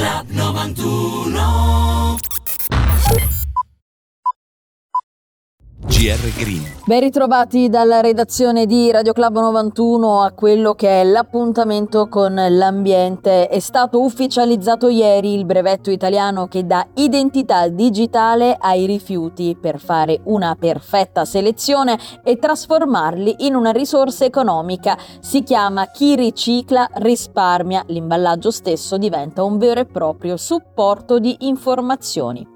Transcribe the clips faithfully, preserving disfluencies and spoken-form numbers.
Club novantuno. G R Green. Ben ritrovati dalla redazione di Radio Club novantuno a quello che è l'appuntamento con l'ambiente. È stato ufficializzato ieri il brevetto italiano che dà identità digitale ai rifiuti per fare una perfetta selezione e trasformarli in una risorsa economica. Si chiama Chi ricicla risparmia. L'imballaggio stesso diventa un vero e proprio supporto di informazioni.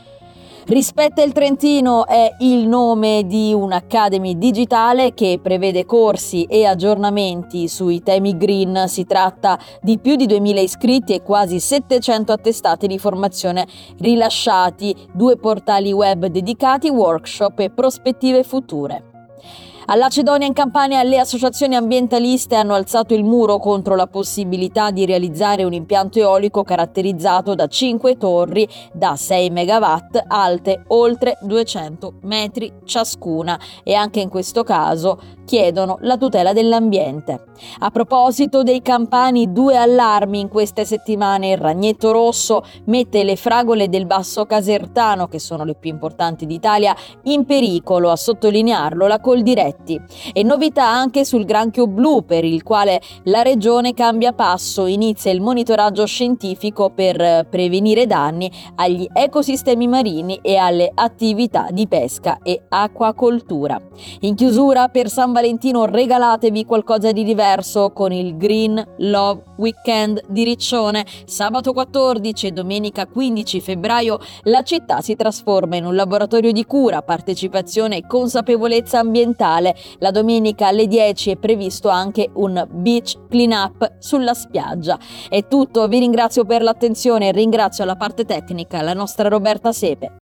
Rispetta il Trentino è il nome di un'Academy digitale che prevede corsi e aggiornamenti sui temi green. Si tratta di più di duemila iscritti e quasi settecento attestati di formazione rilasciati, due portali web dedicati, workshop e prospettive future. All'Acedonia in Campania le associazioni ambientaliste hanno alzato il muro contro la possibilità di realizzare un impianto eolico caratterizzato da cinque torri da sei megawatt alte oltre duecento metri ciascuna e anche in questo caso chiedono la tutela dell'ambiente. A proposito dei campani, due allarmi in queste settimane. Il ragnetto rosso mette le fragole del Basso Casertano, che sono le più importanti d'Italia, in pericolo, a sottolinearlo la Coldiretti. E novità anche sul granchio blu, per il quale la regione cambia passo, inizia il monitoraggio scientifico per prevenire danni agli ecosistemi marini e alle attività di pesca e acquacoltura. In chiusura, per San Valentino regalatevi qualcosa di diverso con il Green Love Weekend di Riccione. Sabato quattordici e domenica quindici febbraio la città si trasforma in un laboratorio di cura, partecipazione e consapevolezza ambientale. La domenica alle dieci è previsto anche un beach clean up sulla spiaggia. È tutto, vi ringrazio per l'attenzione e ringrazio alla parte tecnica la nostra Roberta Sepe.